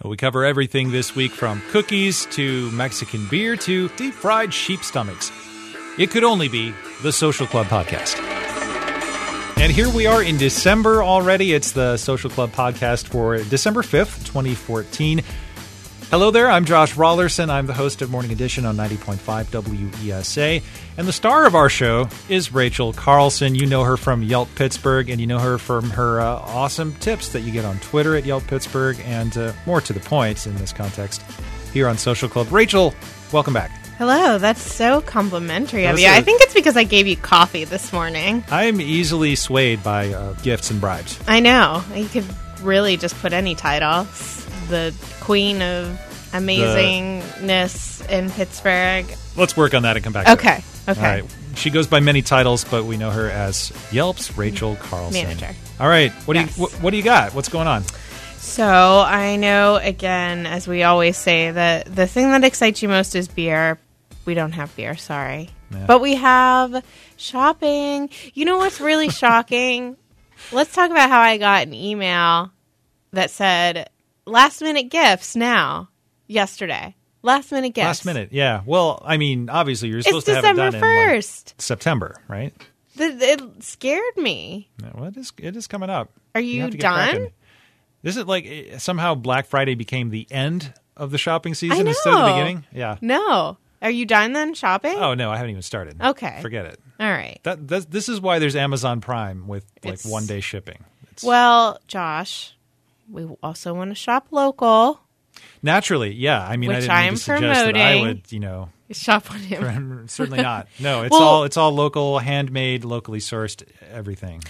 We cover everything this week from cookies to Mexican beer to deep-fried sheep stomachs. It could only be the Social Club Podcast. And here we are in December already. It's the Social Club Podcast for December 5th, 2014. Hello there, I'm Josh Rawlerson. I'm the host of Morning Edition on 90.5 WESA. And the star of our show is Rachel Carlson. You know her from Yelp Pittsburgh, and you know her from her awesome tips that you get on Twitter at Yelp Pittsburgh, and more to the point in this context here on Social Club. Rachel, welcome back. Hello, that's so complimentary of you. I think it's because I gave you coffee this morning. I'm easily swayed by gifts and bribes. I know. You could really just put any title. The queen of amazingness in Pittsburgh. Let's work on that and come back to it. Okay. All right. She goes by many titles, but we know her as Yelp's Rachel Carlson. Manager. All right. What do you got? What's going on? So I know, again, as we always say, that the thing that excites you most is beer. We don't have beer, sorry. Yeah. But we have shopping. You know what's really shocking? Let's talk about how I got an email that said, last-minute gifts now, yesterday. Last-minute gifts. Last minute, yeah. Well, I mean, obviously, you're supposed to have it done 1st. in September, right? It scared me. Yeah, well, it is coming up. Are you done? This is like somehow Black Friday became the end of the shopping season instead of the beginning? Yeah. No. Are you done then shopping? Oh, no, I haven't even started. Okay. Forget it. All right. This is why there's Amazon Prime with one-day shipping. Well, Josh, we also want to shop local. Naturally, yeah. I mean, which I didn't suggest that I would, shop on him. Certainly not. No, it's all local, handmade, locally sourced, everything.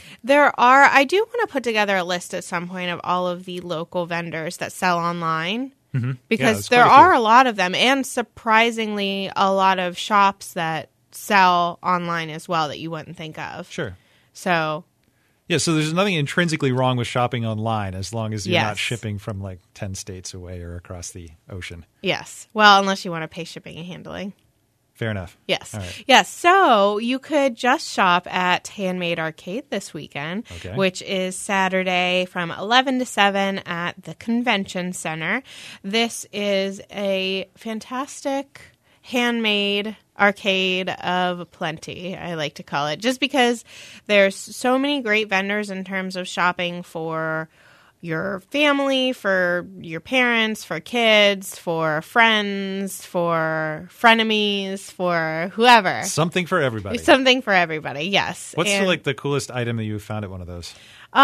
I do want to put together a list at some point of all of the local vendors that sell online. Mm-hmm. Because there are a lot of them, and surprisingly, a lot of shops that sell online as well that you wouldn't think of. Sure. So. Yeah, so there's nothing intrinsically wrong with shopping online as long as you're not shipping from like 10 states away or across the ocean. Yes. Well, unless you want to pay shipping and handling. Fair enough. Yes. All right. Yes. So you could just shop at Handmade Arcade this weekend, which is Saturday from 11 to 7 at the Convention Center. This is a fantastic handmade arcade of plenty, I like to call it, just because there's so many great vendors in terms of shopping for your family, for your parents, for kids, for friends, for frenemies, for whoever. Something for everybody. Something for everybody, yes. What's the coolest item that you found at one of those?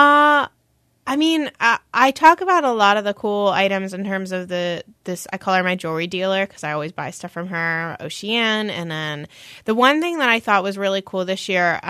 I mean, I talk about a lot of the cool items in terms of I call her my jewelry dealer because I always buy stuff from her, Oceane. And then the one thing that I thought was really cool this year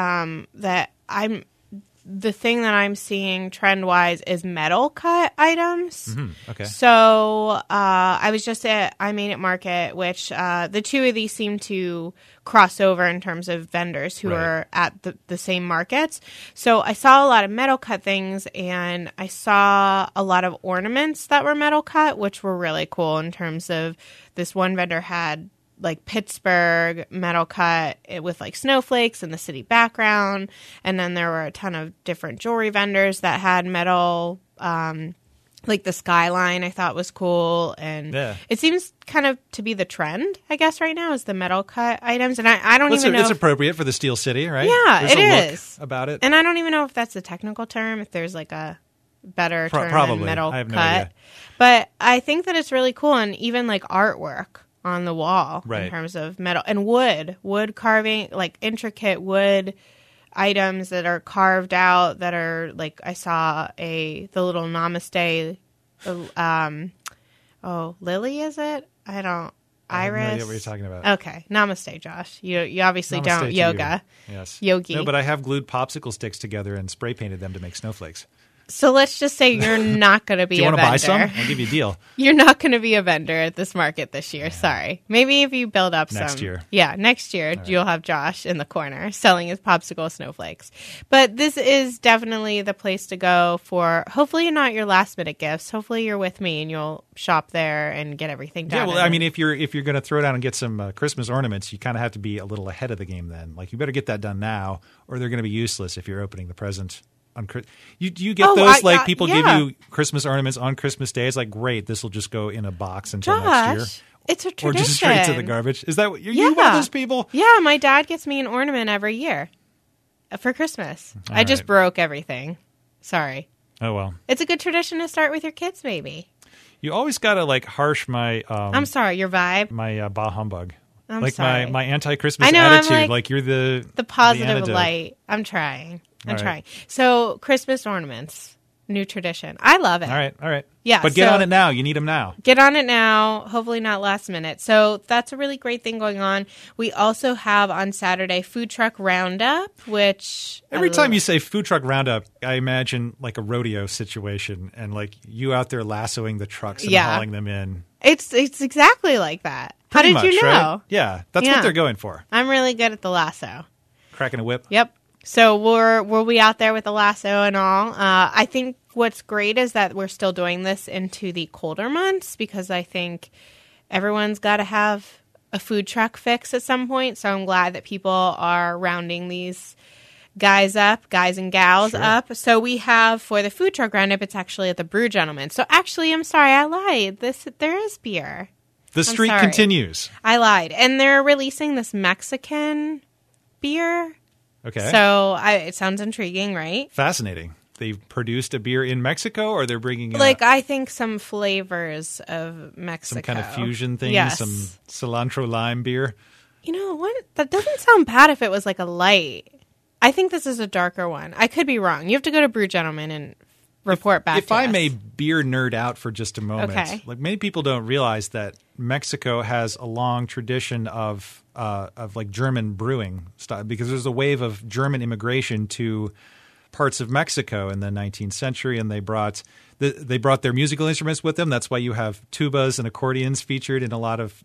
the thing that I'm seeing trend-wise is metal cut items. Mm-hmm. Okay. So I was just at I Made It Market, which the two of these seem to cross over in terms of vendors who are at the same markets. So I saw a lot of metal cut things, and I saw a lot of ornaments that were metal cut, which were really cool in terms of this one vendor had like Pittsburgh metal cut with like snowflakes in the city background. And then there were a ton of different jewelry vendors that had metal, like the skyline I thought was cool. And it seems kind of to be the trend, I guess, right now is the metal cut items. And I don't even know. It's appropriate for the Steel City, right? Yeah, There's it is. Look about it. And I don't even know if that's a technical term, if there's like a better term than metal I have cut. No idea. But I think that it's really cool. And even like artwork on the wall in terms of metal and wood carving, like intricate wood items that are carved out that are like I saw the little namaste lily, is it? I don't I have Iris. no idea what you're talking about. Okay. Namaste, Josh. You obviously Namaste don't yoga. Yes. Yogi. No, but I have glued popsicle sticks together and spray painted them to make snowflakes. So let's just say you're not going to be a vendor. Do you want to buy some? I'll give you a deal. You're not going to be a vendor at this market this year. Yeah. Sorry. Maybe if you build up next year. Yeah, next year you'll have Josh in the corner selling his popsicle snowflakes. But this is definitely the place to go for hopefully not your last minute gifts. Hopefully you're with me and you'll shop there and get everything done. Yeah, well, I mean, if you're going to throw down and get some Christmas ornaments, you kind of have to be a little ahead of the game then. Like, you better get that done now or they're going to be useless if you're opening the present Do you get those? People give yeah. you Christmas ornaments on Christmas Day. It's like, great, this will just go in a box until next year. It's a tradition. Or just straight to the garbage. Is that you one of those people? Yeah, my dad gets me an ornament every year for Christmas. I just broke everything. Sorry. Oh, well. It's a good tradition to start with your kids, maybe. You always got to harsh my... I'm sorry, your vibe? My bah humbug. I'm sorry. my anti-Christmas attitude. Like you're the positive light. I'm trying. So Christmas ornaments. New tradition. I love it. All right. Yeah. But get on it now. You need them now. Get on it now. Hopefully not last minute. So that's a really great thing going on. We also have on Saturday Food Truck Roundup, which... Every time you say Food Truck Roundup, I imagine like a rodeo situation and like you out there lassoing the trucks and hauling them in. It's exactly like that. Pretty How did you know? Right? Yeah. That's what they're going for. I'm really good at the lasso. Cracking a whip. Yep. So we'll be out there with the lasso and all. I think what's great is that we're still doing this into the colder months because I think everyone's got to have a food truck fix at some point. So I'm glad that people are rounding these guys and gals up. So we have for the food truck roundup, it's actually at the Brew Gentleman. So actually, I'm sorry, I lied. There is beer. The streak continues. I lied. And they're releasing this Mexican beer. Okay. So it sounds intriguing, right? Fascinating. They've produced a beer in Mexico, or they're bringing I think some flavors of Mexico. Some kind of fusion thing, some cilantro lime beer. You know what? That doesn't sound bad if it was like a light. I think this is a darker one. I could be wrong. You have to go to Brew Gentleman and report back to us. If I may beer nerd out for just a moment, like many people don't realize that Mexico has a long tradition of like German brewing style because there's a wave of German immigration to parts of Mexico in the 19th century, and they brought their musical instruments with them. That's why you have tubas and accordions featured in a lot of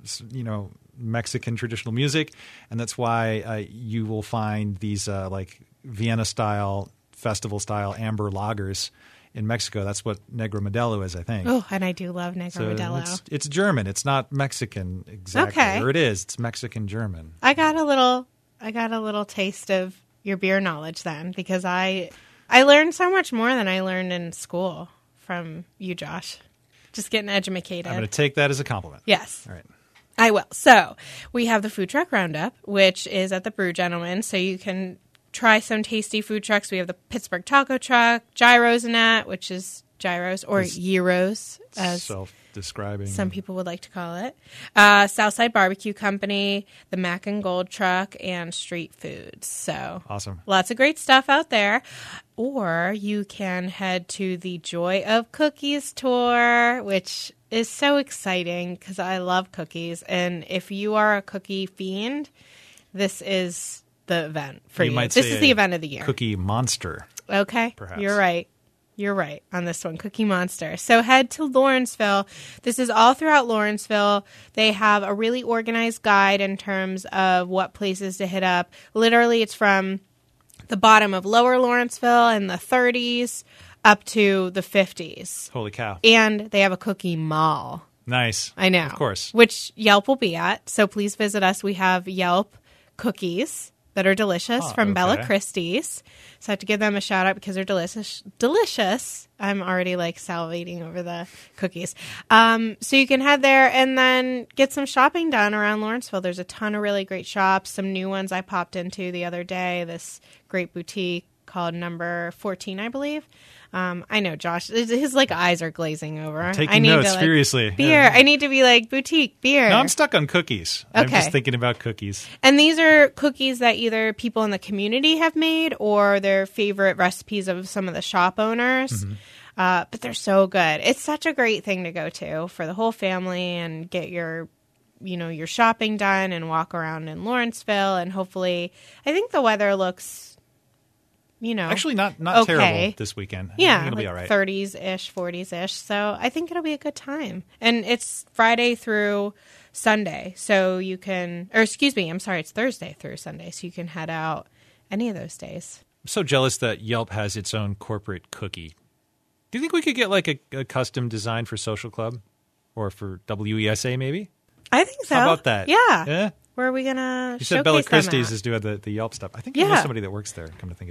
Mexican traditional music, and that's why you will find these like Vienna style, festival style amber lagers in Mexico. That's what Negro Modelo is, I think. Oh, and I do love Negro Modelo. It's German. It's not Mexican exactly. Okay. Or it is. It's Mexican German. I got a little taste of your beer knowledge then because I learned so much more than I learned in school from you, Josh. Just getting educated. I'm going to take that as a compliment. Yes. All right. I will. So we have the Food Truck Roundup, which is at the Brew Gentleman. So you can try some tasty food trucks. We have the Pittsburgh Taco Truck, Gyros and that, which is gyros or gyros, as self-describing. Some people would like to call it. Southside Barbecue Company, the Mac and Gold Truck, and Street Foods. So awesome. Lots of great stuff out there. Or you can head to the Joy of Cookies tour, which is so exciting because I love cookies. And if you are a cookie fiend, this is the event for you. This is the event of the year. Cookie monster. Okay. Perhaps. You're right. You're right on this one, Cookie Monster. So head to Lawrenceville. This is all throughout Lawrenceville. They have a really organized guide in terms of what places to hit up. Literally, it's from the bottom of Lower Lawrenceville in the 30s up to the 50s. Holy cow. And they have a cookie mall. Nice. I know. Of course. Which Yelp will be at. So please visit us. We have Yelp cookies that are delicious from Bella Christie's. So I have to give them a shout out because they're delicious. Delicious. I'm already like salivating over the cookies. So you can head there and then get some shopping done around Lawrenceville. There's a ton of really great shops. Some new ones I popped into the other day. This great boutique called Number 14, I believe. I know Josh, his like eyes are glazing over. Taking notes, seriously. Beer. I need to be like boutique beer. No, I'm stuck on cookies. Okay. I'm just thinking about cookies. And these are cookies that either people in the community have made or their favorite recipes of some of the shop owners. Mm-hmm. But they're so good. It's such a great thing to go to for the whole family and get your shopping done and walk around in Lawrenceville. And hopefully, I think the weather looks, actually not okay. terrible this weekend. Yeah, I think it'll be all right. 30s-ish, 40s-ish. So I think it'll be a good time. And it's Friday through Sunday. So you can, it's Thursday through Sunday. So you can head out any of those days. I'm so jealous that Yelp has its own corporate cookie. Do you think we could get like a custom design for Social Club or for WESA maybe? I think so. How about that? Yeah. Where are we going to showcase You said Bella Christie's at? is doing the Yelp stuff. I think you know somebody that works there, come to think of it.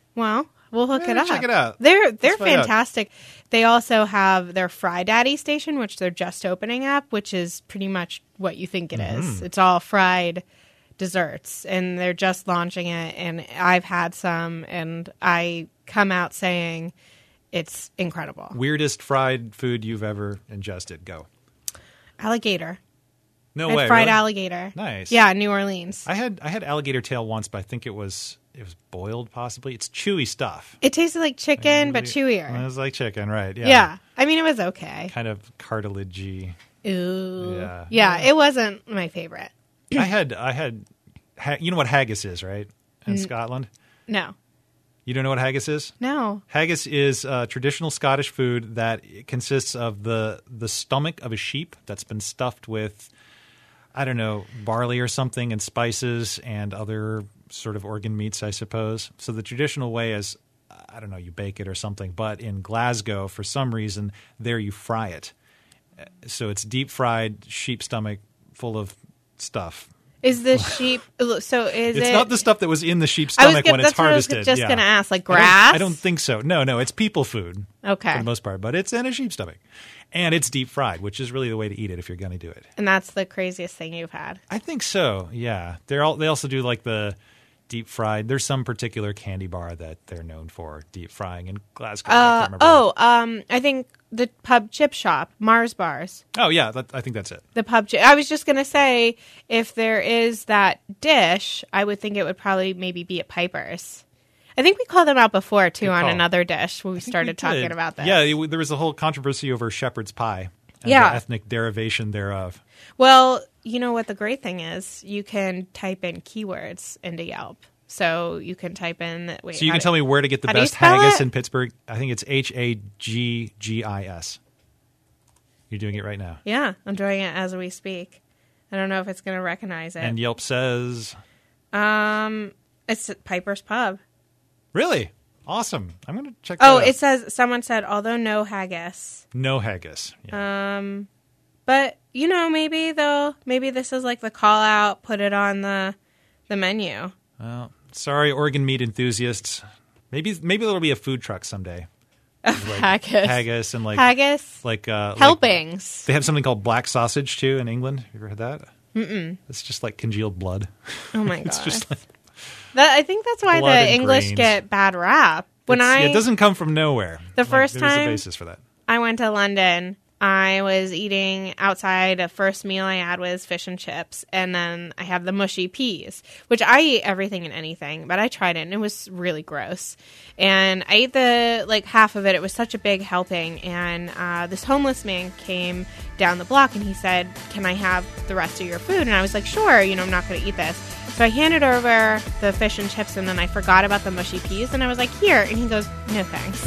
Well, we'll hook it up. Check it out. They're find fantastic. They also have their Fry Daddy station, which they're just opening up, which is pretty much what you think it is. It's all fried desserts, and they're just launching it. And I've had some, and I come out saying it's incredible. Weirdest fried food you've ever ingested? Go. Alligator. No way. Fried really? alligator. Nice. Yeah, New Orleans. I had alligator tail once, but I think it was boiled possibly. It's chewy stuff. It tasted like chicken, but It chewier. was like chicken, right? Yeah. Yeah. I mean, it was okay. Kind of cartilagey. Ooh. Yeah. It wasn't my favorite. I had you know what haggis is, right? In Scotland? No. You don't know what haggis is? No. Haggis is traditional Scottish food that consists of the stomach of a sheep that's been stuffed with, I don't know, barley or something and spices and other sort of organ meats, I suppose. So the traditional way is, I don't know, you bake it or something. But in Glasgow, for some reason, there you fry it. So it's deep fried sheep stomach full of stuff. Is the sheep? So is it? It's not the stuff that was in the sheep's stomach when it's harvested. I was just yeah. going to ask, like grass? I don't think so. No, it's people food. Okay. For the most part, but it's in a sheep's stomach. And it's deep fried, which is really the way to eat it if you're going to do it. And that's the craziest thing you've had? I think so, yeah. They also do like the deep fried. There's some particular candy bar that they're known for deep frying in Glasgow. I think the pub chip shop, Mars Bars. Oh, yeah, I think that's it. The pub chip. I was just going to say, if there is that dish, I would think it would probably maybe be at Piper's. I think we called them out before, too, on another dish when we started talking about this. Yeah, there was a whole controversy over shepherd's pie and the ethnic derivation thereof. Well, you know what the great thing is? You can type in keywords into Yelp. So you can type in... So you can tell me where to get the best haggis in Pittsburgh? I think it's Haggis. You're doing it right now. Yeah, I'm doing it as we speak. I don't know if it's going to recognize it. And Yelp says... It's Piper's Pub. Really? Awesome. I'm going to check that out. It says... Someone said, although no haggis. No haggis. Yeah. But, maybe this is like the call out, put it on the menu. Well, sorry, organ meat enthusiasts. Maybe there'll be a food truck someday. Like haggis and haggis, helpings. They have something called black sausage too in England. You ever heard that? It's just like congealed blood. Oh my god! It's just like I think that's why the English grains. get bad rap. It doesn't come from nowhere. The first there's time a basis for that. I went to London, I was eating outside. The first meal I had was fish and chips, and then I had the mushy peas, which I eat everything and anything, but I tried it, and it was really gross. And I ate half of it. It was such a big helping, and this homeless man came down the block, and he said, "Can I have the rest of your food?" And I was like, "Sure, I'm not going to eat this." So I handed over the fish and chips, and then I forgot about the mushy peas, and I was like, "Here." And he goes, "No, thanks."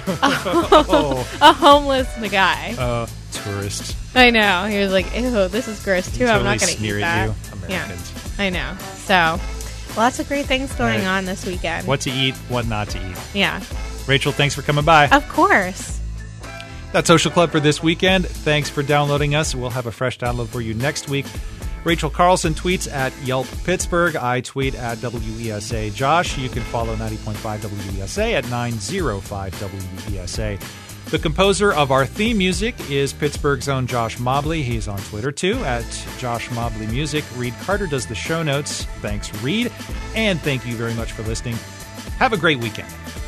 A homeless guy. Tourist. I know. He was like, "Ew, this is gross too. Totally I'm not going to eat that." you, Americans. Yeah, I know. So, lots of great things going on this weekend. What to eat, what not to eat. Yeah. Rachel, thanks for coming by. Of course. That's Social Club for this weekend. Thanks for downloading us. We'll have a fresh download for you next week. Rachel Carlson tweets at Yelp Pittsburgh. I tweet at WESA Josh. You can follow 90.5 WESA at 905 WESA. The composer of our theme music is Pittsburgh's own Josh Mobley. He's on Twitter, too, at Josh Mobley Music. Reed Carter does the show notes. Thanks, Reed. And thank you very much for listening. Have a great weekend.